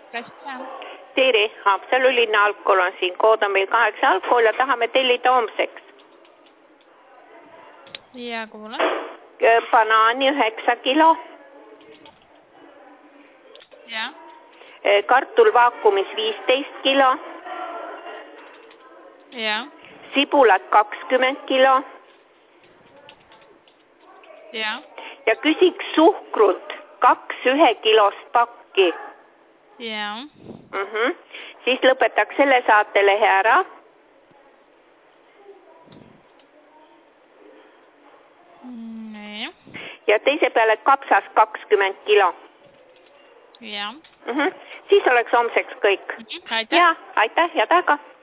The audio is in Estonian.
Tere, Haapsalu linna algkool on siin, kood on meil 8 algkool ja tahame tellida homseks. Ja, kuule. Banaani 9 kilo. Ja. Kartul vaakumis 15 kilo. Ja. Sibulat 20 kilo. Ja. Ja küsiks suhkrut 2 1 kilost pakki. Ja. Siis lõpetaks selle saatelehe ära. Nee. Ja teise peale kapsas 20 kilo. Ja. Siis oleks homseks kõik. Aitäh. Ja, aitäh, head aega.